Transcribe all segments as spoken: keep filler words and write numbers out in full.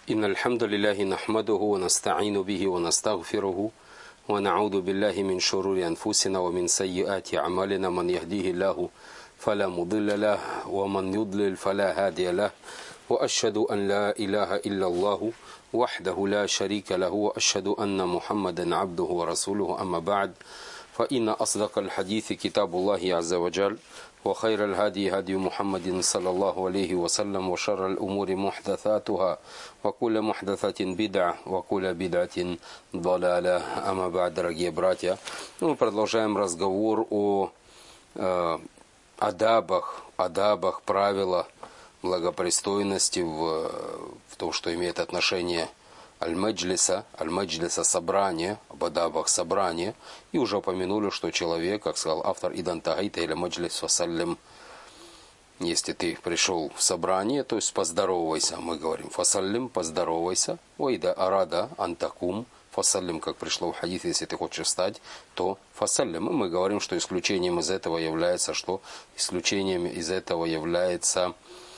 إن الحمد لله نحمده ونستعين به ونستغفره ونعوذ بالله من شرور أنفسنا ومن سيئات أعمالنا من يهديه الله فلا مضل له ومن يضلل فلا هادي له وأشهد أن لا إله إلا الله وحده لا شريك له وأشهد أن محمدا عبده ورسوله أما بعد فإن أصدق الحديث كتاب الله عز وجل وخير الهدي هدي محمد صلى الله عليه وسلم وشر الأمور محدثاتها وكل محدثة بدعة وكل بدعة ضلالة. أما بعد, дорогие братья, мы продолжаем разговор о э, адабах, адабах, правила благопристойности в, в том, что имеет отношение аль-маджлиса, аль-маджлиса собрание, об адабах собрания. И уже упомянули, что человек, как сказал автор, идан тагайта или маджлис фасаллим, если ты пришел в собрание, то есть поздоровайся, мы говорим фасаллим, поздоровайся, ойда арада антакум, фасаллим, как пришло в хадис, если ты хочешь встать, то фасаллим. И мы говорим, что исключением из этого является, что исключением из этого является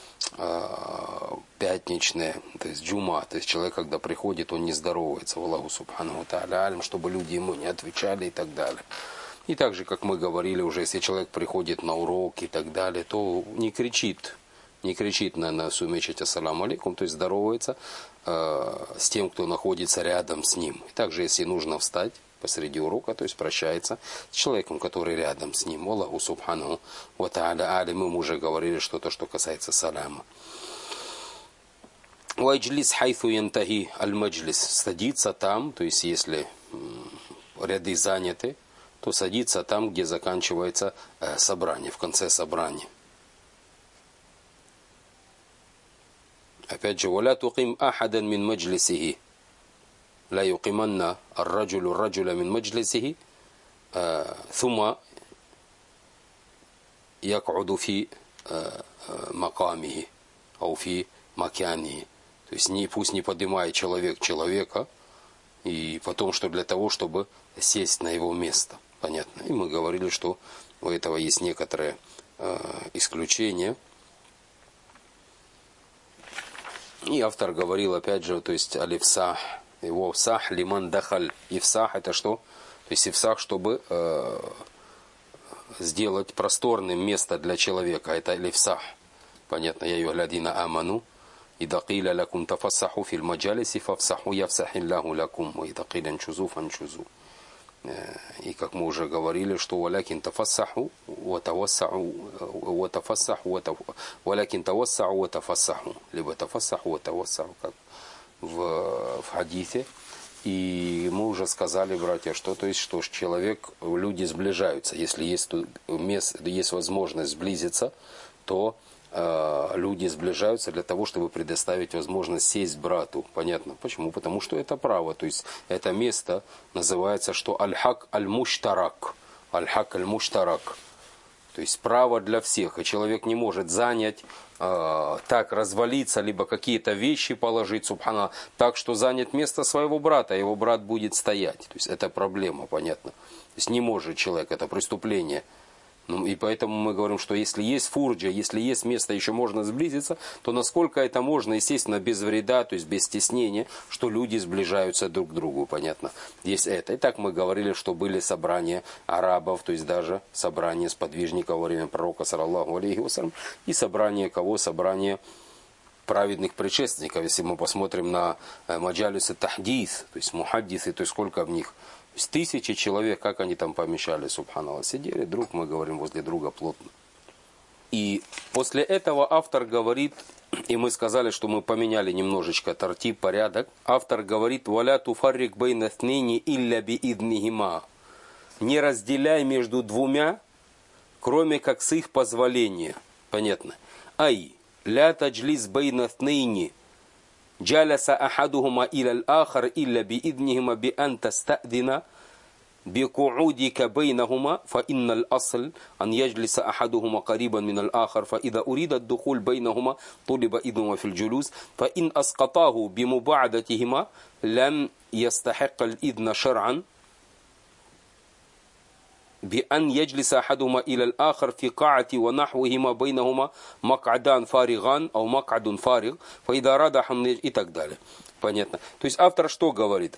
пятничное, то есть джума, то есть человек, когда приходит, он не здоровается, Аллаху субханаху тааля, чтобы люди ему не отвечали и так далее. И так же, как мы говорили уже, если человек приходит на урок и так далее, то не кричит, не кричит на, на всю мечеть ассаламу алейкум, то есть здоровается э, с тем, кто находится рядом с ним. И также, если нужно встать посреди урока, то есть прощается с человеком, который рядом с ним. Аллаху субханаху ва тааля алим. Мы уже говорили что-то, что касается салама. Вайджлис хайфу янтахи аль-маджлис. Садиться там, то есть если ряды заняты, то садиться там, где заканчивается э, собрание, в конце собрания. Опять же, وَلَا تُقِمْ أَحَدًا مِنْ مَجْلِسِهِ لا يقيمن الرجل الرجل من مجلسه ثم يقعد في مقامه أو في مكانه. То есть не, пусть не поднимает человек человека, и потом, что для того, чтобы сесть на его место. Понятно. И мы говорили, что у этого есть некоторые э, исключения. И автор говорил, опять же, то есть алифсах. Его фсах лиман дахаль. Ифсах это что? То есть ифсах, чтобы э, сделать просторным место для человека. Это лифсах. Понятно. Я юхладина аману. Ида киля лакум тафассаху фил маджалиси фафсаху яфсахиллаху лакум. Ида киля нчузу фанчузу. И как мы уже говорили, что валякин тафассаху ватавассаху ватафассаху валякин тавассаху ватафассаху. Либо тафассаху ватавассаху, как В, в хадисе. И мы уже сказали, братья, что то есть, что человек, люди сближаются. Если есть, место, есть возможность сблизиться, то э, люди сближаются для того, чтобы предоставить возможность сесть брату. Понятно? Почему? Потому что это право. То есть это место называется, что аль-хак аль-муштарак. Аль-хак аль-муштарак. То есть право для всех. И человек не может занять, э, так развалиться, либо какие-то вещи положить, субхана, так, что занять место своего брата, его брат будет стоять. То есть это проблема, понятно. То есть не может человек, это преступление. Ну, и поэтому мы говорим, что если есть фурджа, если есть место, еще можно сблизиться, то насколько это можно, естественно, без вреда, то есть без стеснения, что люди сближаются друг к другу, понятно. Есть это. И так мы говорили, что были собрания арабов, то есть даже собрания сподвижников во время пророка, саллаллаху алейхи вассалям, и собрание кого? Собрание праведных предшественников. Если мы посмотрим на маджалисы тахдис, то есть мухаддисы, то есть сколько в них? То есть тысячи человек, как они там помещались, субханаллах, сидели, друг, мы говорим, возле друга плотно. И после этого автор говорит, и мы сказали, что мы поменяли немножечко тартиб, порядок. Автор говорит, «Валя туфаррик бейна снейни илля бииднихима». Не разделяй между двумя, кроме как с их позволения. Понятно? Ай, ля таджлис бейна снейни. جلس أحدهما إلى الآخر إلا بإذنهما بأن تستأذن بقعودك بينهما فإن الأصل أن يجلس أحدهما قريبا من الآخر فإذا أريد الدخول بينهما طلب إذنهما في الجلوس فإن أسقطاه بمباعدتهما لم يستحق الإذن شرعا بأن يجلس أحدهما إلى الآخر في قاعة ونحوهما بينهما مقعدان فارغان أو مقعد فارغ فإذا أراد أحدهم и так далее. Понятно. То есть автор что говорит?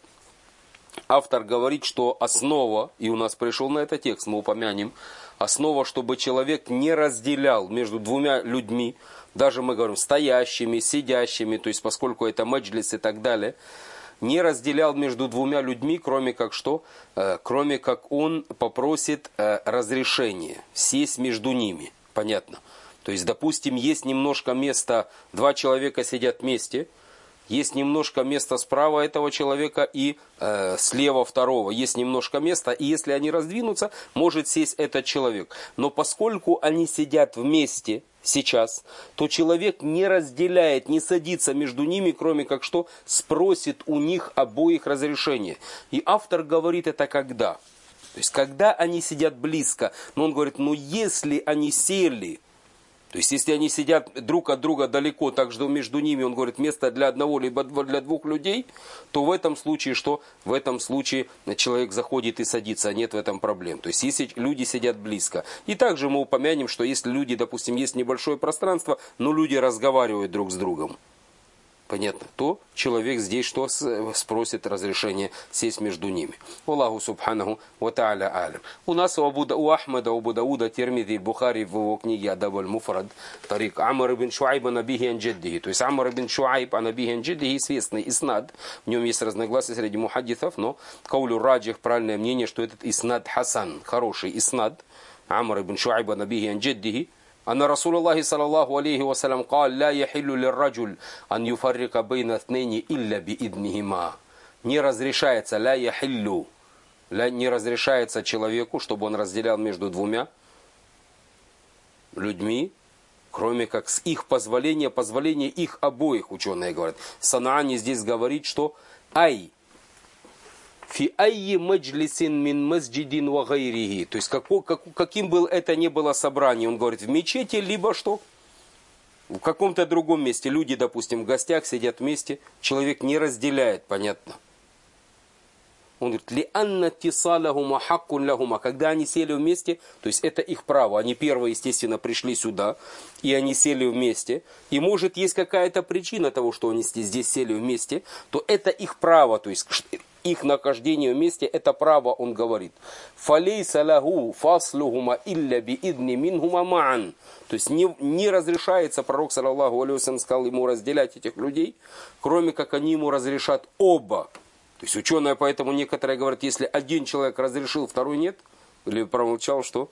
Автор говорит, что основа, и у нас пришел на это текст, мы упомянем, основа, чтобы человек не разделял между двумя людьми, даже мы говорим стоящими, сидящими, то есть поскольку это маджлис и так далее, не разделял между двумя людьми, кроме как что? Э, кроме как он попросит э, разрешения сесть между ними. Понятно? То есть, допустим, есть немножко места, два человека сидят вместе, есть немножко места справа этого человека и э, слева второго. Есть немножко места, и если они раздвинутся, может сесть этот человек. Но поскольку они сидят вместе сейчас, то человек не разделяет, не садится между ними, кроме как что спросит у них обоих разрешения. И автор говорит это когда? То есть, когда они сидят близко. Но он говорит, ну если они сели... То есть, если они сидят друг от друга далеко, так что между ними, он говорит, место для одного, либо для двух людей, то в этом случае что? В этом случае человек заходит и садится, а нет в этом проблем. То есть, если люди сидят близко. И также мы упомянем, что если люди, допустим, есть небольшое пространство, но люди разговаривают друг с другом, понятно, то человек здесь что спросит разрешение сесть между ними. Аллаху субханаху ва та'аля алям. У нас у, Абу, у Ахмада, у Абу Дауда, Тирмизи, Бухари в его книге Адаб аль-Муфрад, тарик Амар ибн Шуайб ан Абихи ан Джаддихи. То есть Амар ибн Шуайб ан Абихи ан Джаддихи известный иснад. В нем есть разногласия среди мухаддисов, но каулю раджих, правильное мнение, что этот иснад хасан, хороший иснад. Амар ибн Шуайб ан Абихи ан Джаддихи. أن رسول الله صلى الله عليه وسلم قال لا يحل للرجل أن يفرق بين اثنين إلا بإذنهما. Не разрешается, لا يحل, не разрешается человеку, чтобы он разделял между двумя людьми, кроме как с их позволения, позволения их обоих, ученые говорят. Санаани здесь говорит, что ай, фи айи маджлисин мин масджидин ва гайрихи. То есть, како, как, каким был это не было собрание. Он говорит, в мечети, либо что? В каком-то другом месте. Люди, допустим, в гостях сидят вместе. Человек не разделяет, понятно. Он говорит, ли анна тисалахума хаккун лахума. Когда они сели вместе, то есть это их право. Они первые, естественно, пришли сюда, и они сели вместе. И может есть какая-то причина того, что они здесь сели вместе, то это их право, то есть их нахождение вместе, это право, он говорит. Фалейса лаху фаслухума илля би идни минхума маан. То есть не, не разрешается, пророк, саллаллаху алейхи ва саллям, сказал ему разделять этих людей, кроме как они ему разрешат оба. То есть ученые, поэтому некоторые говорят, если один человек разрешил, второй нет, или промолчал, что,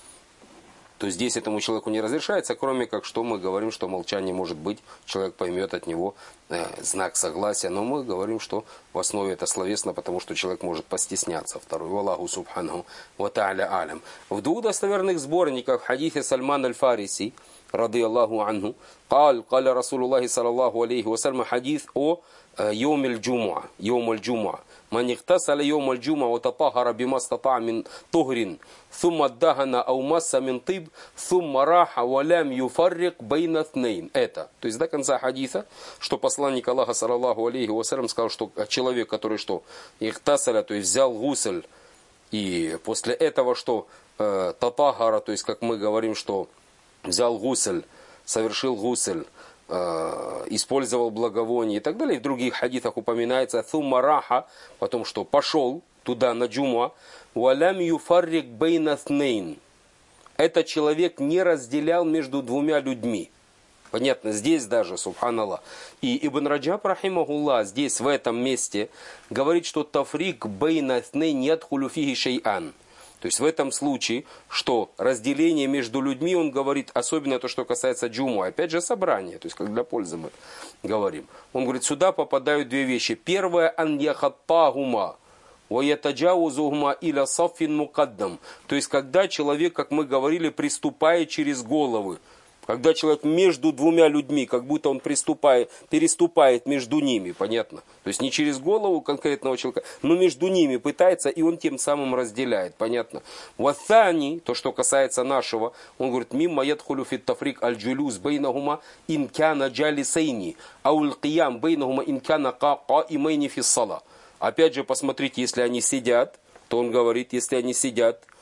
то здесь этому человеку не разрешается, кроме как что мы говорим, что молчание может быть, человек поймет от него э, знак согласия, но мы говорим, что в основе это словесно, потому что человек может постесняться. Второй, Аллаху субханаху ва та'аля алям. В двух достоверных сборниках в хадисе Сальман аль-Фариси, رضي الله عنه قال قال رسول الله صلى الله عليه وسلم حديث о يوم الجمعة يوم الجمعة من اغتسل يوم الجمعة وتطهر بما استطاع من طهر ثم ادهن أو مس من طيب ثم راح ولم يفرق بين اثنين. Это, то есть до конца хадиса, что посланник Аллаха саллаллаху алейхи вассалям сказал, что человек, который что ихтасаля, то есть взял гусель, и после этого что э, татахара, то есть как мы говорим, что взял гусель, совершил гусель, э, использовал благовоние и так далее. В других хадисах упоминается «Thumma раха», потом что пошел туда на джумуа, «Валям юфаррик бейна снейн». Этот человек не разделял между двумя людьми. Понятно, здесь даже, субханаллах. И Ибн Раджаб, рахимахуллах, здесь, в этом месте, говорит, что «Тафрик бейна снейн ядхулю фихи шей'ан». То есть в этом случае, что разделение между людьми, он говорит, особенно то, что касается джуму, опять же собрание, то есть как для пользы мы говорим. Он говорит, сюда попадают две вещи. Первое, ан яхаттагума, ва ятаджаузугума иля саффин мукаддам. То есть когда человек, как мы говорили, приступает через головы. Когда человек между двумя людьми, как будто он приступает, переступает между ними, понятно? То есть не через голову конкретного человека, но между ними пытается, и он тем самым разделяет, понятно? Ваthani, то, что касается нашего, он говорит, мимма ядхулю фит тафрик аль-джулюс бейнахума инкяна джалисейни, ауль киям бейнахума инкяна каимейни фиссала. Опять же, посмотрите, если они сидят, то он говорит, если они сидят,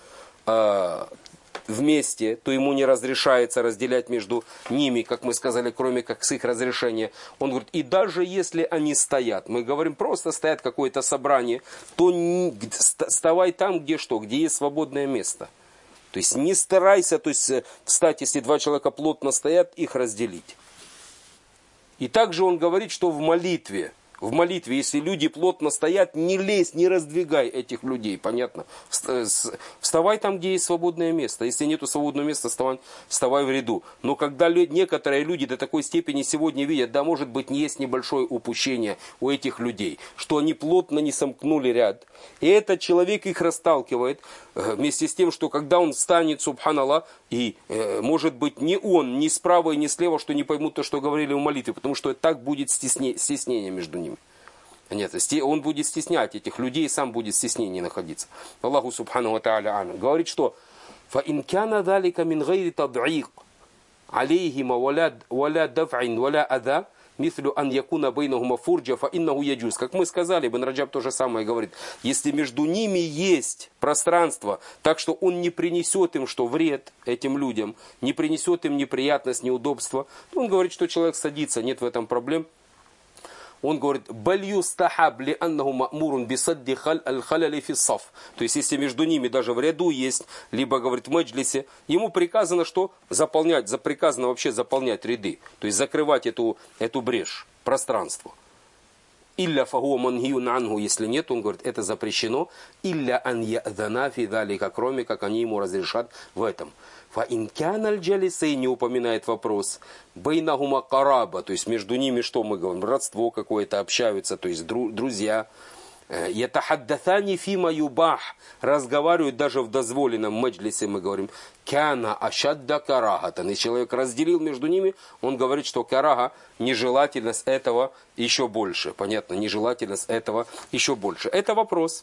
э, вместе, то ему не разрешается разделять между ними, как мы сказали, кроме как с их разрешения. Он говорит, и даже если они стоят, мы говорим, просто стоят какое-то собрание, то не, вставай там, где что, где есть свободное место. То есть не старайся, то есть встать, если два человека плотно стоят, их разделить. И также он говорит, что в молитве, в молитве, если люди плотно стоят, не лезь, не раздвигай этих людей, понятно? Вставай там, где есть свободное место. Если нету свободного места, вставай, вставай в ряду. Но когда некоторые люди до такой степени сегодня видят, да, может быть, есть небольшое упущение у этих людей, что они плотно не сомкнули ряд. И этот человек их расталкивает, вместе с тем, что когда он встанет, субханаллах, и может быть не он, ни справа и ни слева, что не поймут то, что говорили в молитве, потому что так будет стесне, стеснение между ними. Нет, он будет стеснять этих людей, сам будет в стеснении находиться. Аллаху субхану ва тааля говорит, что فَإِنْ كَانَ ذَلِكَ مِنْ غَيْرِ تَضْعِيقٍ عَلَيْهِمَا وَلَا دَفْعٍ وَلَا أَذَى مثل أن يكون بينهما فرجة فإنه يجوز. Как мы сказали, Ибн Раджаб то же самое говорит. Если между ними есть пространство, так что он не принесет им что вред этим людям, не принесет им неприятность, неудобство, то он говорит, что человек садится, нет в этом проблем. Он говорит, то есть, если между ними даже в ряду есть, либо, говорит, в маджлисе, ему приказано, что заполнять, за приказано вообще заполнять ряды, то есть закрывать эту, эту брешь, пространство. Илля фахуа манхиюн анху, если нет, он говорит, это запрещено. Илля ан я'дана фи залика, кроме как они ему разрешат в этом. Фа ин кяна аль-джалисей, не упоминает вопрос, бейнахума караба, то есть между ними что мы говорим, родство какое-то, общаются, то есть друзья. Ятахаддатани фима юбах, разговаривают даже в дозволенном маджлисе, мы говорим, кяна ашадда карахатан, и человек разделил между ними, он говорит, что караха, нежелательность этого еще больше, понятно, нежелательность этого еще больше. Это вопрос.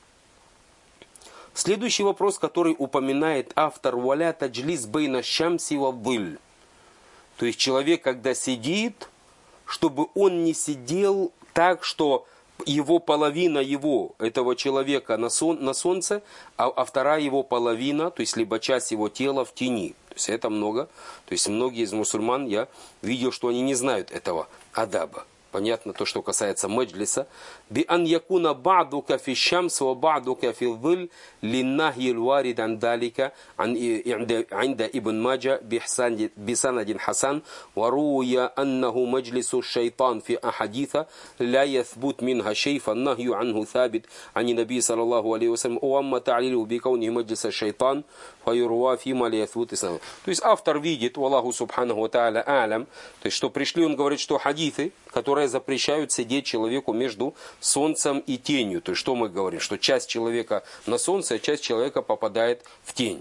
Следующий вопрос, который упоминает автор, валя таджлис бейна шамси ва диль, то есть человек, когда сидит, чтобы он не сидел так, что его половина его, этого человека на, сон, на солнце, а, а вторая его половина, то есть либо часть его тела в тени. То есть это много. То есть многие из мусульман, я видел, что они не знают этого адаба. Понятно, то, что касается маджлиса. Би ан якуна ба'дука фи шамс ва ба'дука фи dhil линнахи аль-варид ан далика инда ибн Маджа бисанадин хасан ва руя аннаху маджлису шайтан фи ахадиса ла яthбут минха шей фаннахью анху thабит ани наби саллаллаху алейхи ва саллям ва амма та'лилу би кауни маджлиса шайтан фаюрва фима ла яthбут ислам. То есть автор видит, Аллаху субханаху ва тааля а'лям, то есть что пришли, он говорит, что хадисы, которые запрещают сидеть человеку между солнцем и тенью. То есть что мы говорим? Что часть человека на солнце, а часть человека попадает в тень.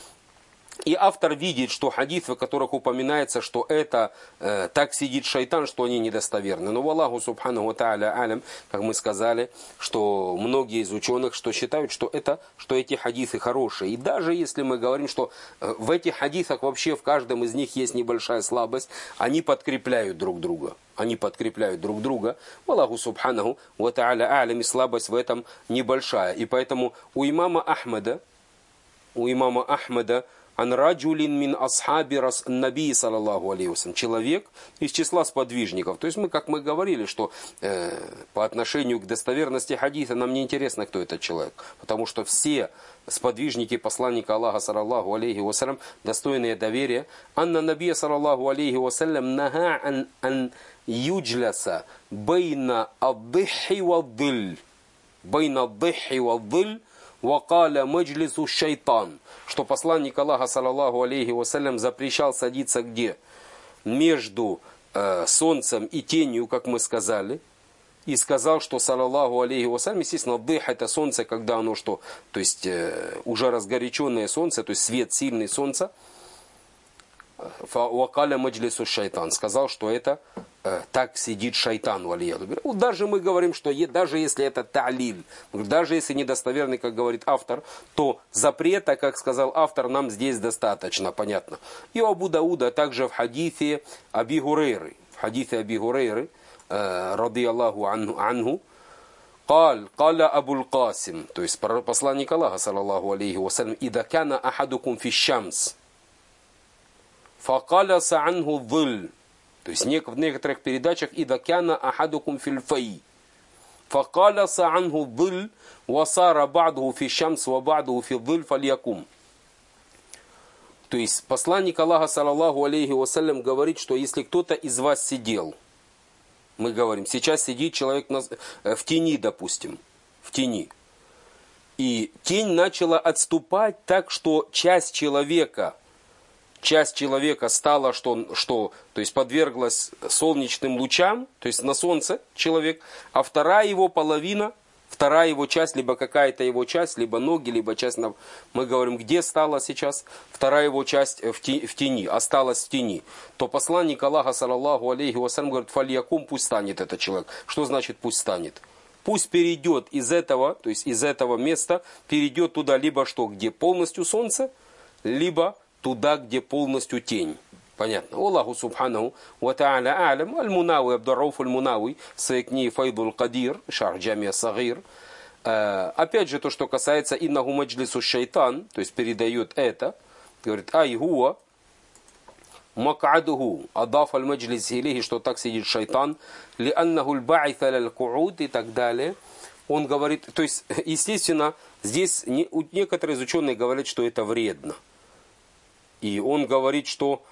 И автор видит, что хадисы, в которых упоминается, что это э, так сидит шайтан, что они недостоверны. Но в Аллаху субхану ва тааля алям, как мы сказали, что многие из ученых что считают, что, это, что эти хадисы хорошие. И даже если мы говорим, что э, в этих хадисах вообще в каждом из них есть небольшая слабость, они подкрепляют друг друга. Они подкрепляют друг друга. Аллаху субханаху ва тааля алям, и слабость в этом небольшая. И поэтому у имама Ахмада, у имама Ахмада, ан раджулин мин асхаби наби саллаллаху алейхи ва саллям, человек из числа сподвижников. То есть мы, как мы говорили, что э, по отношению к достоверности хадиса нам не интересно, кто этот человек, потому что все сподвижники посланника Аллаха саллаллаху алейхи ва саллям достойные доверия. Анна наби саллаллаху алейхи ва саллям наха ан ан юджласа байна ад-дихи ва-диль, байна ад-дихи ва-диль вакаля маджлису шайтан, что посланник Аллаха саллаллаху алейхи ва саллям запрещал садиться где? Между э, солнцем и тенью, как мы сказали, и сказал, что саллаллаху алейхи ва саллям, естественно, дых это солнце, когда оно что, то есть э, уже разгоряченное солнце, то есть свет сильный солнца, вакаля маджлису шайтан, сказал, что это э, так сидит шайтан, валияду. Вот даже мы говорим, что е, даже если это та'лиль, даже если недостоверный, как говорит автор, то запрета, как сказал автор, нам здесь достаточно, понятно. И у Абу Дауда также в хадисе Аби Гурейры, в хадисе Аби Гурейры, э, ради Аллаху анху, Каль, каля Абуль Касим, то есть посланник Аллаха, саллаллаху алейхи вассалям, ида кана ахадукум фи шамс, факаляса анху dhil, то есть в некоторых передачах ида кана ахадукум фил фай, факаляса анху dhil, васара ба'духу фи шамс, ва ба'духу фи dhil, фальякум. То есть посланник Аллаха, саллаллаху алейхи вассалям, говорит, что если кто-то из вас сидел, мы говорим, сейчас сидит человек в тени, допустим, в тени. И тень начала отступать так, что часть человека, часть человека стала, что, что, то есть подверглась солнечным лучам, то есть на солнце человек, а вторая его половина, вторая его часть, либо какая-то его часть, либо ноги, либо часть, мы говорим, где стала сейчас вторая его часть в тени, в тени, осталась в тени, то посланник Аллаха, саллаллаху алейхи вассалям, говорит, фальякум, пусть станет этот человек. Что значит пусть станет? Пусть перейдет из этого, то есть из этого места, перейдет туда, либо что, где полностью солнце, либо туда, где полностью тень. Понятно. Аллаху субханаху ва та'аля а'лям. Аль-Мунауи, Абдуррауф аль-Мунауи, в своей книге Файдул Кадир, Шарх Джамия Сагир. Опять же, то, что касается иннаху маджлису шайтан, то есть передает это, говорит, ай хуа мак'адуху, адаф аль-маджлис илейхи, что так сидит шайтан, ли аннаху аль-ба'итha лаль-ку'уд и так далее. Он говорит, то есть, естественно, здесь некоторые из ученых говорят, что это вредно. И он говорит, что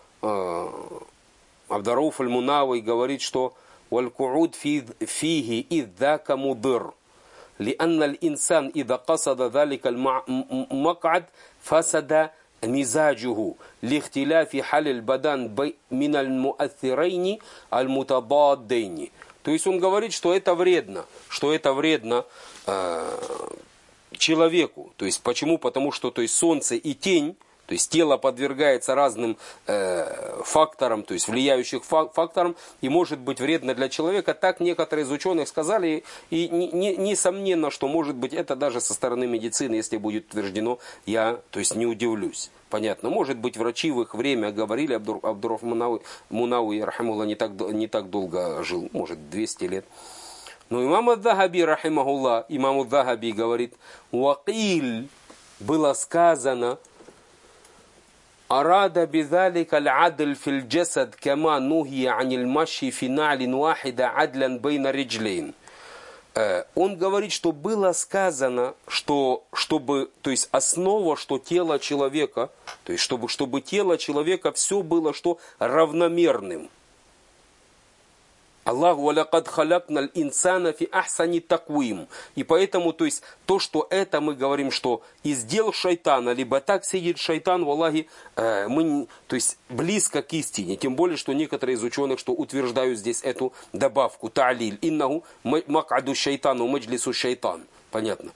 Абдуррауф аль-Мунауи говорит, что «Валь-ку'уд фиги иддака мудыр, лианна аль-инсан ида касада залика аль-мак'ад фасада мизаджуху, лихтиляфи халь аль-бадан мин аль-муаthирайни аль-мутабаддайни». То есть он говорит, что это вредно, что это вредно э, человеку. То есть почему? Потому что то есть, солнце и тень, то есть тело подвергается разным э, факторам, то есть влияющих факторам, и может быть вредно для человека. Так некоторые из ученых сказали, и не, не, несомненно, что может быть это даже со стороны медицины, если будет утверждено, я то есть, не удивлюсь. Понятно. Может быть, врачи в их время говорили, Абдур, Абдуррауф Мунауи, Мунауи рахимахуллах, не так, не так долго жил, может двести лет. Но имам ад-Дахаби, рахимахуллах, имам ад-Дахаби говорит, «Вакиль» было сказано, «Арада бидалика аль-адль фил джасад кама нухия аниль маши фи на'лин вахида адлян бейна риджлейн». Он говорит, что было сказано, что чтобы, то есть основа, что тело человека, то есть чтобы, чтобы тело человека все было что равномерным. Аллаху валякад халякналь инсана фи ахсани таквим. И поэтому, то есть, то, что это мы говорим, что из дел шайтана, либо так сидит шайтан, в Аллахе, э, мы, то есть, близко к истине. Тем более, что некоторые из ученых, что утверждают здесь эту добавку, та'лиль, иннаху мак'аду шайтану, маджлису шайтан. Понятно?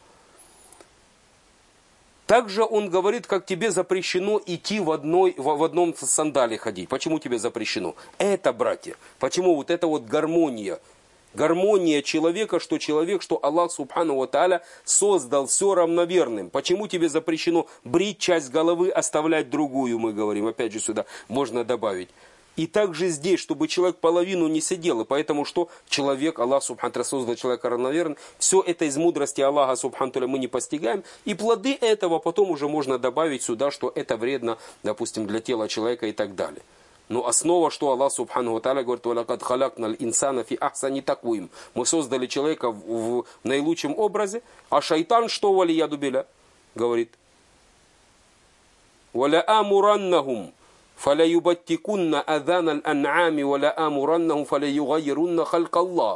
Также он говорит, как тебе запрещено идти в, одной, в, в одном сандале ходить. Почему тебе запрещено? Это, братья. Почему вот эта вот гармония? Гармония человека, что человек, что Аллах Субхану ва Тааля создал все равноверным. Почему тебе запрещено брить часть головы, оставлять другую, мы говорим. Опять же сюда можно добавить. И также здесь, чтобы человек половину не сидел. И поэтому что? Человек, Аллах Субхану Тааля создал человека равноверным. Все это из мудрости Аллаха Субхану Тааля мы не постигаем. И плоды этого потом уже можно добавить сюда, что это вредно, допустим, для тела человека и так далее. Но основа, что Аллах Субхану Тааля говорит, «Валякад халякналь инсана фи ахсани таквим». Мы создали человека в, в наилучшем образе. А шайтан что, валияду билля, говорит? «Валя амураннахум». فَلَا يُبَتِّكُنَّ أَذَانَ الْأَنْعَامِ وَلَا آمُرَنَّهُمْ فَلَا يُغَيِّرُنَّ خَلْقَ اللَّهِ.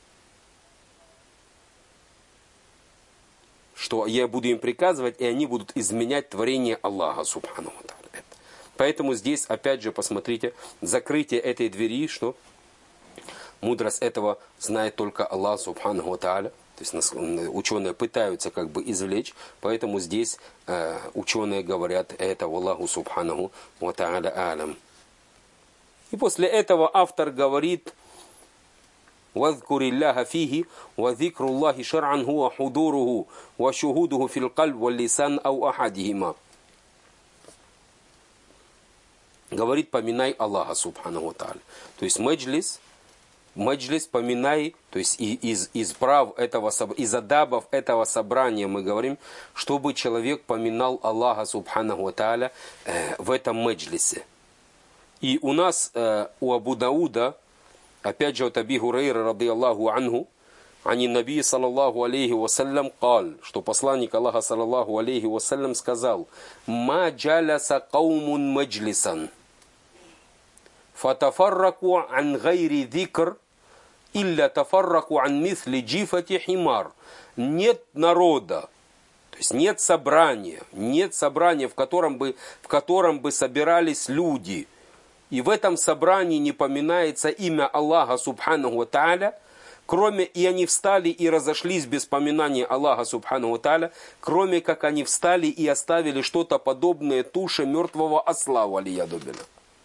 Что я буду им приказывать, и они будут изменять творение Аллаха Субхану ва Тааля. Поэтому здесь, опять же, посмотрите, закрытие этой двери, что мудрость этого знает только Аллах Субхану ва Тааля. То есть ученые пытаются как бы извлечь, поэтому здесь э, ученые говорят это Аллаху Субханаху ва Тааля алям. И после этого автор говорит: «Вазкурилляха фихи, ва зикруллахи шар'ан хуа худуруху, ва шухудуху фил кальб, ва лисан ау ахадихима». Говорит, поминай Аллаха Субханаху ва Тааля. То есть маджлис, маджлис поминай, то есть из, из прав этого, из адабов этого собрания мы говорим, чтобы человек поминал Аллаха Субханаху ва Тааля э, в этом маджлисе. И у нас, э, у Абу Дауда, опять же от Аби Хурайры, ради Аллаху анху, ани Наби, саллаллаху алейхи вассалям, кал, что посланник Аллаха, саллаллаху алейхи вассалям, сказал, ма джаляса каумун маджлисан, фатафарраку ан гайри дикр, илля тафарраку ан мисли джифати химар. Нет народа, то есть нет собрания, нет собрания, в котором бы, в котором бы собирались люди, и в этом собрании не поминается имя Аллаха Субханаху ва Тааля, кроме, и они встали и разошлись без поминания Аллаха Субханаху ва Тааля, кроме как они встали и оставили что-то подобное туше мертвого осла, валияду билля.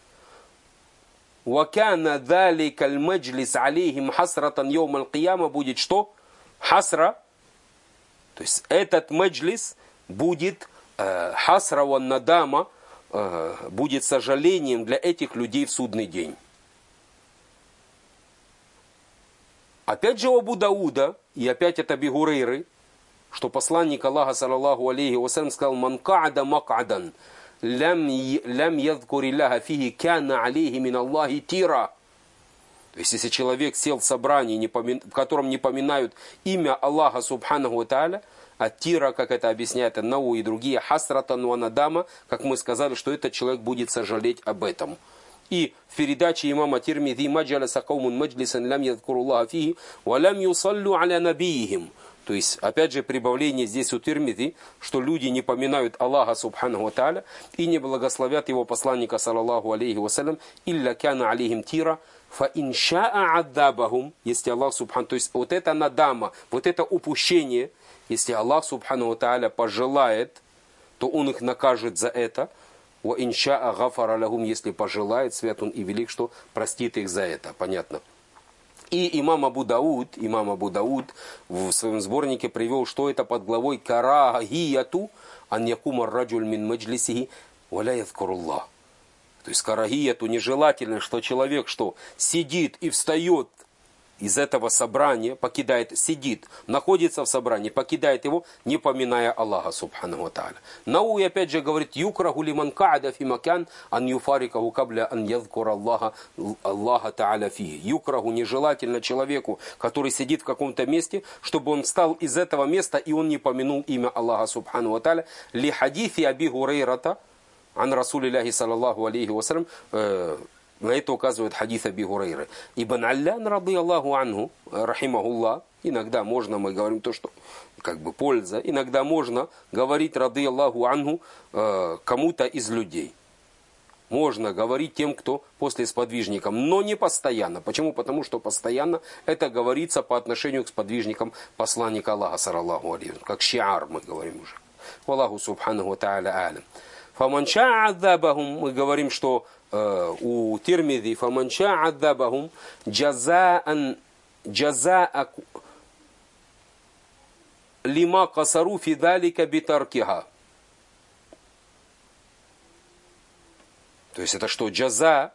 Вакана далика аль-маджлис алейхим хасратан йоум аль-кияма, будет что? Хасра. То есть этот маджлис будет э, хасра ван надама, э, будет сожалением для этих людей в судный день. Опять же у Абу Дауда, и опять это Аби Хурайры, что посланник Аллаха, саллаллаху алейхи вассалям, сказал, ман ка'ада мак'адан, лям ядкури ляха фихи кяна алейхи мин Аллахи тира. То есть, если человек сел в собрании, в котором не поминают имя Аллаха Субханаху ва Тааля, а тира, как это объясняет Нау и другие, хасратан ва надама, как мы сказали, что этот человек будет сожалеть об этом. И в передаче имама Тирмизи маджаласа каумун маджлисан лям ядкуруллаха фихи ва лям юсаллю аля набиихим. То есть, опять же, прибавление здесь у Тирмизи, что люди не поминают Аллаха Субханаху ва Тааля и не благословят его посланника, саллаллаху алейхи вассалям, илля кяна алейхим тира, фа инша'a аддабахум, если Аллах Субханаху, то есть, вот это надама, вот это упущение, если Аллах Субханаху ва Тааля пожелает, то Он их накажет за это, ва инша'a гафара лахум, если пожелает, свят Он и велик, что простит их за это, понятно. И имам Абу Дауд, имам Абу Дауд в своем сборнике привел, что это под главой карахияту ан якума раджуль мин маджлисихи валя язкуруллах. То есть карахияту нежелательно, что человек что сидит и встает из этого собрания, покидает, сидит, находится в собрании, покидает его, не поминая Аллаха Субханаху ва Тааля. Науи опять же говорит, юкраху лиман ка'ада фи макян ан юфарикаху кабля ан ядкура Аллаха, Аллаха Тааля фи. Юкраху нежелательно человеку, который сидит в каком-то месте, чтобы он встал из этого места и он не помянул имя Аллаха Субханаху ва Тааля. Ли хадифи Аби Хурайрата ан Расулиллахи саллаллаху алейхи вассалям. На это указывает хадис Аби Хурайры. Ибн Аллян, ради Аллаху анху, рахимахуллах, иногда можно, мы говорим то, что как бы польза, иногда можно говорить, ради Аллаху анху, кому-то из людей. Можно говорить тем, кто после сподвижникам, но не постоянно. Почему? Потому что постоянно это говорится по отношению к сподвижникам посланника Аллаха, саллаллаху алейхи, как шиар мы говорим уже. Аллаху субханаху ва тааля алям. Фаманша аддабахум, мы говорим, что э, у Тирмизи, фаманша аддабахум джазаан джазаа лима касару фи далика битаркиха. То есть это что? Джаза,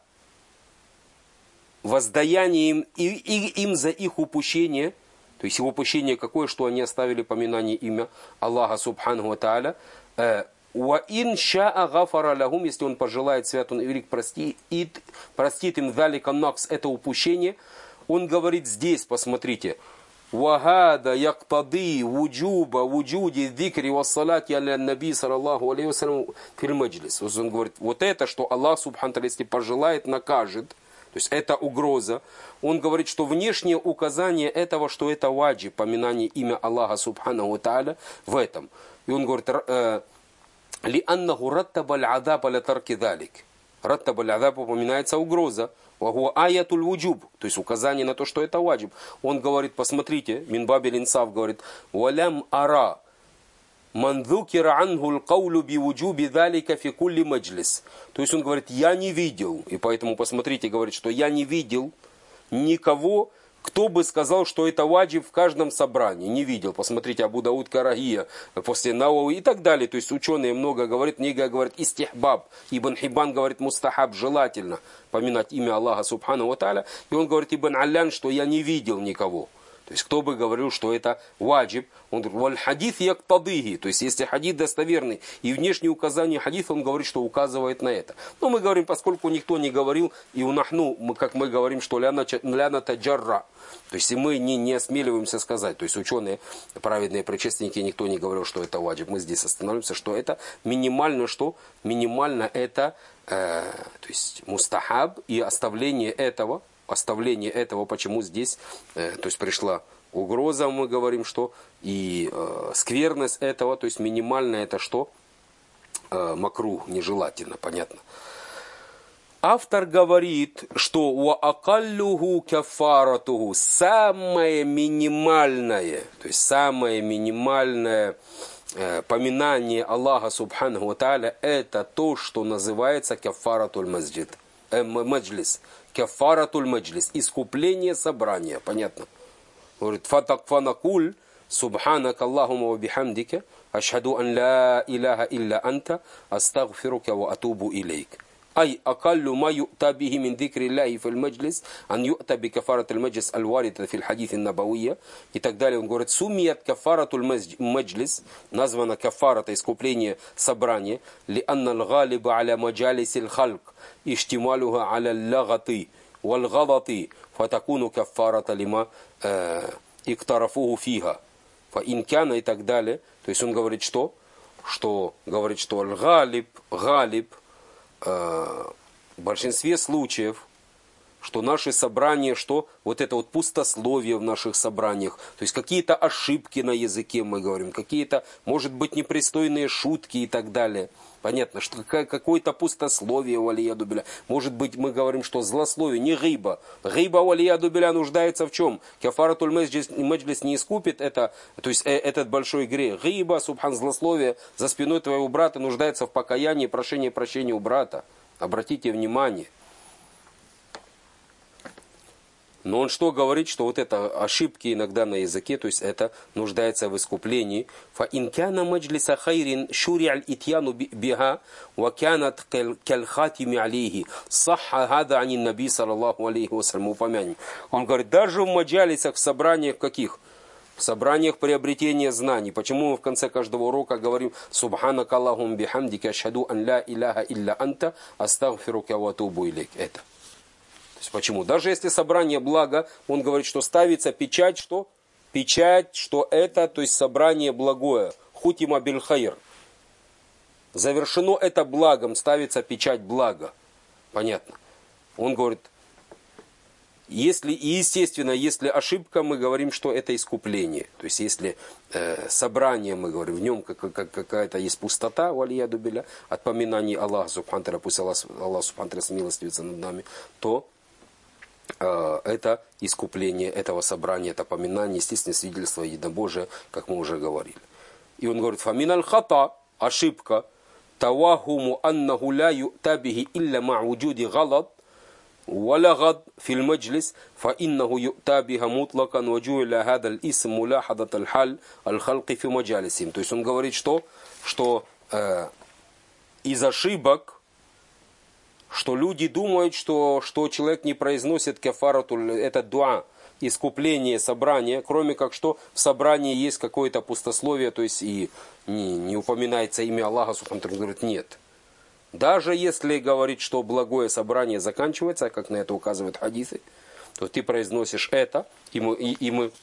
воздаяние им, и, и, им за их упущение. То есть его упущение какое, что они оставили поминание имя Аллаха Субханаху ва Тааля. Ва ин ша'a гафара лахум, если он пожелает, свят он и велик, простит, простит им залика накс, это упущение. Он говорит здесь, посмотрите, вахада яктады вуджуба вуджуди дикри вассалати аля наби саллаллаху алейхи вассалям фил маджлис. Он говорит, вот это, что Аллах Субханаху ва Тааля, если пожелает, накажет. То есть это угроза. Он говорит, что внешнее указание этого, что это ваджиб, поминание имя Аллаха Субханаху ва Тааля в этом. И он говорит, «Лианнаху раттаба аль-адаб аля тарки далик». Раттаба аль-адаб, упоминается угроза. «Ваху аятуль вуджуб», то есть указание на то, что это ваджиб. Он говорит, посмотрите, Минбабиль инсаф говорит, «Валям ара ман дзукира анху аль-каулю би вуджуби далика фи кулли маджлис». То есть он говорит, я не видел, и поэтому посмотрите, говорит, что я не видел никого, Кто бы сказал, что это ваджиб в каждом собрании? Не видел. Посмотрите, Абу Дауд Карагия, после Науави и так далее. То есть ученые много говорят, много говорят истихбаб. Ибн Хиббан говорит мустахаб, желательно поминать имя Аллаха Субхану ва Тааля. И он говорит Ибн Аллян, что я не видел никого. То есть, кто бы говорил, что это ваджиб, он говорит, валь хадис яктадыги. То есть, если хадис достоверный и внешние указания хадиса, он говорит, что указывает на это. Но мы говорим, поскольку никто не говорил, и у нахну, мы, как мы говорим, что ляна таджарра. То есть, и мы не, не осмеливаемся сказать. То есть, ученые, праведные предшественники, никто не говорил, что это ваджиб. Мы здесь остановимся, что это минимально, что? Минимально это, э, то есть, мустахаб и оставление этого, оставление этого, почему здесь, э, то есть пришла угроза, мы говорим, что и э, скверность этого, то есть минимально это что? Э, макрух, нежелательно, понятно. Автор говорит, что ва акаллюху кафаратуху, самое минимальное, то есть самое минимальное э, поминание Аллаха Субханаху ва Тааля, это то, что называется кафаратуль масджид, э, маджлис. Кафаратуль маджлис, искупление собрания, понятно. Говорит, фанакуль, субханак Аллахума ва бихамдика, ашхаду ан ла иляха илля анта, астагфирука ва атубу илейк. Ай акаллю ма ю'та бихи мин дикри Аллахи фил маджлис, ан ю'та би кафаратуль маджлис аль-варида фил хадиthi набавия. И так далее. Он говорит, сумият кафаратуль маджлис, названо кафарата, искупление собрания, ли анна аль-галиба аля маджалис аль-халк, иштималуха аля аль-лагаты, валь-гадаты, фатакуну кафарата лима иктарафуху фиха. Фа инкяна и так далее. То есть он говорит, что? Что говорит, что аль-галиб, галиб, в большинстве случаев, что наши собрания, что вот это вот пустословие в наших собраниях, то есть какие-то ошибки на языке мы говорим, какие-то, может быть, непристойные шутки и так далее. Понятно, что какое-то пустословие у алияду биля. Может быть, мы говорим, что злословие, не гиба. Гиба у алияду биля нуждается в чем? Кафаратуль маджлис не искупит это, то есть этот большой грех. Гиба, субхан, злословие за спиной твоего брата нуждается в покаянии, прошении прощения у брата. Обратите внимание. Но он что говорит, что вот это ошибки иногда на языке, то есть это нуждается в искуплении. Фа инкяна маджлиса хайрин шури аль итьяну биха ва кянат кальхатими алейхи сахха хада анин наби саллаллаху алейхи вассалям. Упомянем. Он говорит, даже в маджалисах, в собраниях каких? В собраниях приобретения знаний. Почему мы в конце каждого урока говорим субханак Аллахум бихамдика ашхаду ан ла иляха илля анта астагфирука ва атубу илейк. Это. Почему? Даже если собрание благо, он говорит, что ставится печать, что? Печать, что это, то есть собрание благое. Хутима биль хайр. Завершено это благом, ставится печать блага. Понятно. Он говорит, если, естественно, если ошибка, мы говорим, что это искупление. То есть, если э, собрание, мы говорим, в нем как, как, какая-то есть пустота, валияду биля, от поминаний Аллаха, субхантара, пусть Аллах, Аллах субхантара смилостивится над нами, то это искупление этого собрания, это поминание, естественно, свидетельство единобожия, как мы уже говорили. И он говорит, фамин аль-хата, ошибка, тавахуму аннаху ла ю'табихи илля ма'уджуди галад, валагад фил маджлис, фа иннаху ю'табиха мутлакан ваджуиля хадаль исм муляхадат аль-халь аль-халки фи маджалисим. То есть он говорит, что, что э, из ошибок, что люди думают, что, что человек не произносит кафарату, это дуа, искупление собрания, кроме как что в собрании есть какое-то пустословие, то есть и не, не упоминается имя Аллаха, он говорит, нет. Даже если говорить, что благое собрание заканчивается, как на это указывают хадисы, то ты произносишь это, и мы, и, и мы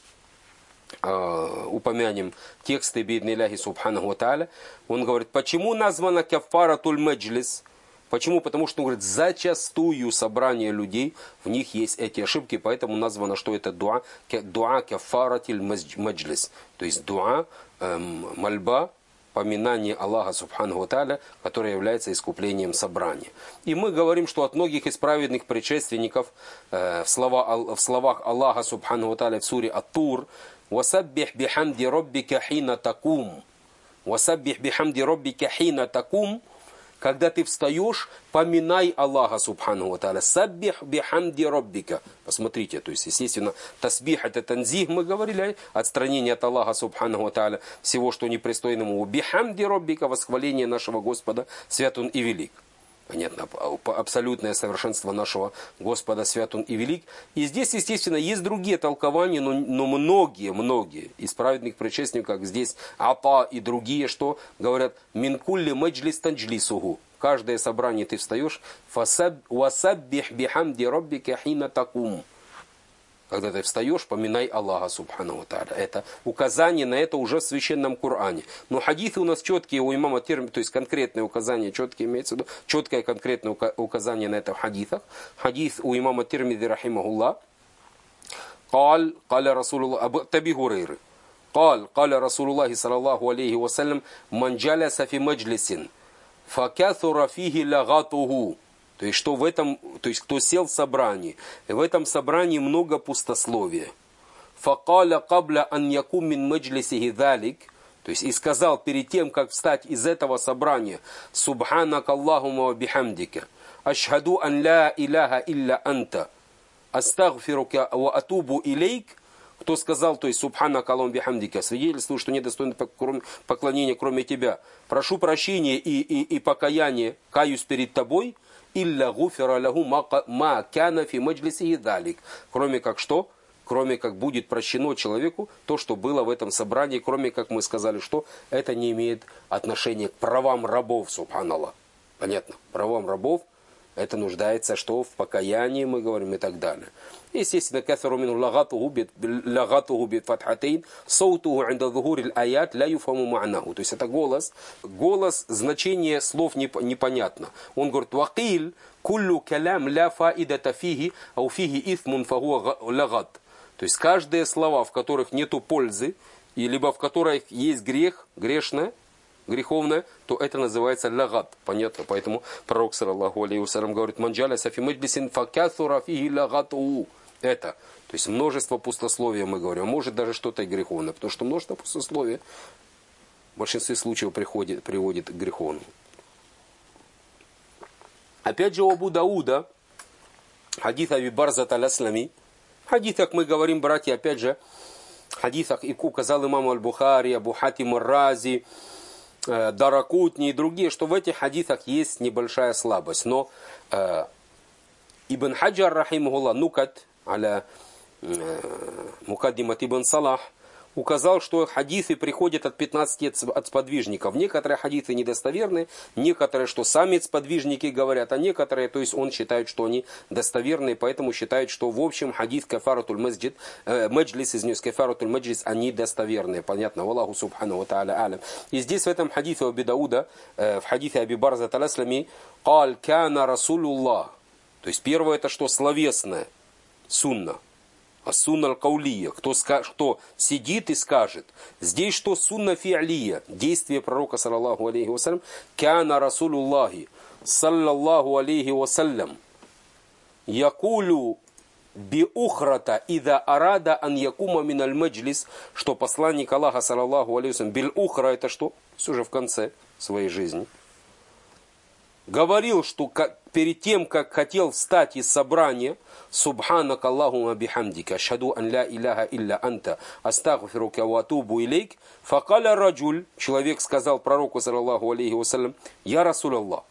э, упомянем тексты биднилляхи субханаху ва тааля. Он говорит, почему названо кафаратуль маджлис? Почему? Потому что, он говорит, зачастую собрание людей, в них есть эти ошибки, поэтому названо, что это дуа, дуа кафаратиль маджлис. То есть дуа, эм, мольба, поминание Аллаха субханаху ва тааля, которое является искуплением собрания. И мы говорим, что от многих из праведных предшественников э, в, слова, в словах Аллаха субханаху ва тааля в суре Ат-Тур «Васаббих бихамди роббика хина такум». «Васаббих бихамди роббика хина такум». когда ты встаешь, поминай Аллаха субхану ва тааля. Саббих бихамди роббика. Посмотрите, то есть, естественно, тасбих это танзих, мы говорили, отстранение от Аллаха субхану ва тааля, всего, что непристойно ему. Бихамди роббика, восхваление нашего Господа, свят он и велик. Понятно, абсолютное совершенство нашего Господа, свят он и велик. И здесь, естественно, есть другие толкования, но, но многие, многие из праведных предшественников, как здесь Ата и другие, что говорят, минкулли маджлис танджлисуху. Каждое собрание ты встаешь, васаббих бихамди роббика хина такум. Когда ты встаешь, поминай Аллаха субхану ва тааля. Это указание на это уже в священном Коране. Но хадисы у нас четкие, у имама Тирмизи, то есть конкретные указания, четкие имеется в виду, четкое конкретное указание на это в хадисах. Хадис у имама Тирмизи, рахимахуллах, قال قال رسول الله أبو أبي هريرة قال قال رسول الله صلى الله عليه وسلم من جلس في مجلس فكثر فيه لغطه. То есть, что в этом, то есть, кто сел в собрании, в этом собрании много пустословия. فَقَالَ قَبْلَ أَنْ يَكُمْ مِنْ مَجْلِسِهِ ذَلِكَ. То есть, и сказал перед тем, как встать из этого собрания, «Субханак Аллахума ва бихамдика, ашхаду ан ла иляха илля анта, астагфирука ва атубу илейк». Кто сказал, то есть, «Субханак Аллахума ва бихамдика», свидетельствую, что нет достойного поклонения, кроме тебя. Прошу прощения и, и, и покаяния, каюсь перед тобой, «Илля гуфира лаху ма кяна фи маджлисихи залик». Кроме как что? Кроме как будет прощено человеку то, что было в этом собрании, кроме как мы сказали, что это не имеет отношения к правам рабов, субханаллах. Понятно? Правам рабов это нуждается, что в покаянии, мы говорим, и так далее. Естественно, кафару мину лагатуху бит фатхатейн, саутуху инда зухурил аят ля юфаму ма'наху. То есть это голос. Голос, значение слов непонятно. Он говорит, вакиль куллю калям ля фаидата фихи, ау фихи ифмун фахуа лагат. То есть каждые слова, в которых нету пользы, и либо в которых есть грех, грешное, греховное, то это называется лагат. Понятно? Поэтому пророк, саллаллаху алейхи вассалям, говорит, манджаля сафи маджлисин факясура фихи лагату. Это, то есть множество пустословия, мы говорим, может даже что-то и греховное, потому что множество пустословия в большинстве случаев приходит, приводит к греховному. Опять же у Абу Дауда, хадис Аби Барзат аль-Аслами, в хадисах мы говорим, братья, опять же, в хадисах и указал имам аль-Бухари, Абу Хатим ар-Рази, Даракутни и другие, что в этих хадисах есть небольшая слабость. Но э, Ибн Хаджар, рахимахуллах, нукат, аля мукаддимат Ибн Салах, указал, что хадисы приходят от пятнадцати от сподвижников. Некоторые хадисы недостоверны, некоторые, что сами сподвижники говорят, а некоторые, то есть он считает, что они достоверны, поэтому считает, что в общем хадис кафаратуль масджид, э, маджлис из нее, кафаратуль маджлис, они достоверные. Понятно? Аллаху субхану ва тааля алям. И здесь в этом хадисе Аби Дауда, э, в хадисе Аби Барзат аль-Аслами, «Кал кяна расулуллах». То есть первое это что? Словесное. Сунна. А сунна аль-каулия, кто, кто сидит и скажет. Здесь что сунна фи'лия, действие пророка, саллаллаху алейхи вассалям, кяна расулуллахи, саллаллаху алейхи вассалям, якулю би ухрата, ида арада ан якума мин аль-маджлис, что посланник Аллаха, саллаллаху алейхи вассалям, бил ухра, это что? Все же в конце своей жизни. Говорил, что как, перед тем, как хотел встать из собрания, «Субханак Аллахума бихамдика, ашхаду ан ла иляха илля анта, астагфирука ва атубу илейк», факаля раджуль, человек сказал пророку, саллаллаху алейхи вассалям, «Я Расул Аллах,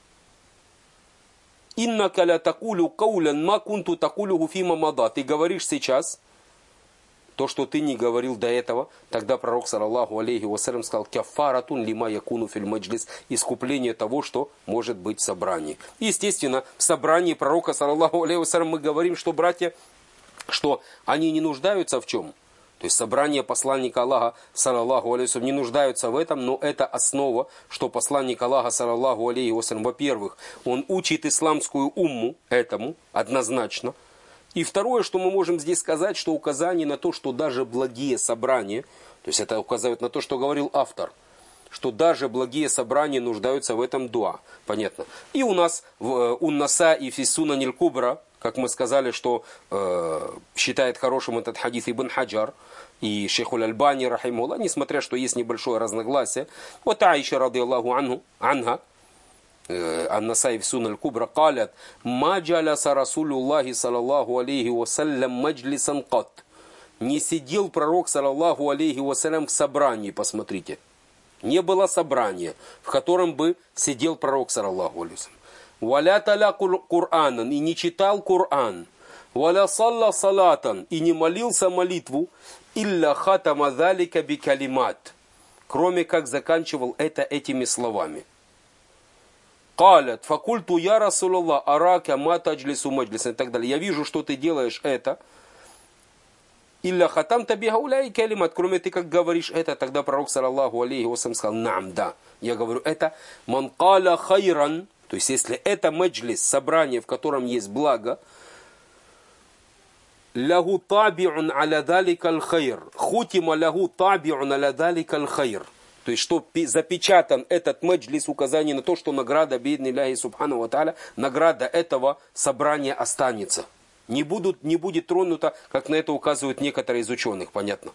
иннака ля такулю каулян ма кунту такулюху фима мада». Ты говоришь сейчас то, что ты не говорил до этого. Тогда пророк, саллаллаху алейхи вассалям, сказал, «Кафаратун лима якуну фил маджлис», искупление того, что может быть в собрании. Естественно, в собрании пророка, саллаллаху алейхи вассалям, мы говорим, что братья, что они не нуждаются в чем? То есть собрание посланника Аллаха, саллаллаху алейхи вассалям, не нуждаются в этом, но это основа, что посланник Аллаха, саллаллаху алейхи вассалям, во-первых, он учит исламскую умму этому однозначно. И второе, что мы можем здесь сказать, что указание на то, что даже благие собрания, то есть это указывает на то, что говорил автор, что даже благие собрания нуждаются в этом дуа. Понятно. И у нас в Ун-Наса и Фиссуна Ниль-Кубра, как мы сказали, что э, считает хорошим этот хадис Ибн Хаджар и шейх Аль-Альбани, рахимахуллах, несмотря, что есть небольшое разногласие. Вот Аиша, радиаллаху анху, анха, Ан-Насаи в Сунан аль-Кубра, قالت: ما جلس رسول الله صلى الله عليه وسلم مجلسا قط. Не сидел пророк, саллаллаху алейхи вассалям, в собрании, посмотрите. Не было собрания, в котором бы сидел пророк, саллаллаху алейхи вассалям. Валя таля Кур'анан, и не читал Кур'ан. Валя салла салатан, и не молился молитву. Илля хатама залика би калимат. Кроме как заканчивал это этими словами. Калят, факульту я Расулаллах, арака ма таджлису маджлисан, и так далее. Я вижу, что ты делаешь это. Илля хатам таби гауляй калимат. Кроме ты как говоришь это, тогда пророк, саллаллаху алейхи вассалям, сказал: нам, да. Я говорю это. Ман каля хайран. То есть, если это маджлис, собрание, в котором есть благо, лягу табиун аля далика аль-хайр. Хутима лягу табиун аля далика аль-хайр. То есть, что запечатан этот маджлис, указание на то, что награда бедни ляхи субхану ва тааля, награда этого собрания останется. Не, будут, не будет тронута, как на это указывают некоторые из ученых, понятно.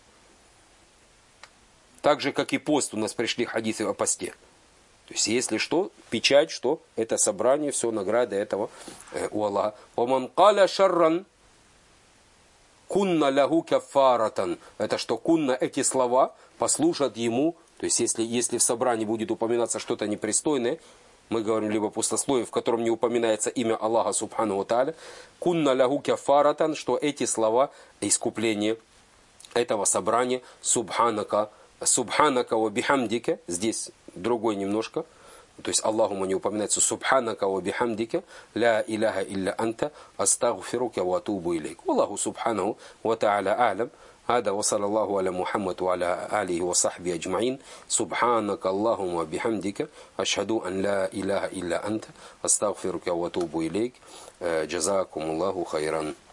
Так же, как и пост, у нас пришли хадисы о посте. То есть, если что, печать, что это собрание, все, награда этого э, у Аллаха. «Оман каля шарран кунна лягу кафаратан». Это что кунна, эти слова послужат ему. То есть, если, если в собрании будет упоминаться что-то непристойное, мы говорим либо пустословие, в котором не упоминается имя Аллаха субхану ва тааля, кунна лягу кафаратан, что эти слова искупление этого собрания, субханака, субханака ва бихамдика, здесь другой немножко, то есть Аллахума не упоминается, субханака ва бихамдика, ля иляха илля анта, астагфирука ва атубу илейк. Аллаху субхану ва тааля а'лам. هذا وصلى الله على محمد وعلى آله وصحبه أجمعين. سبحانك اللهم وبحمدك أشهد أن لا إله إلا أنت أستغفرك وأتوب إليك. جزاكم الله خيرا.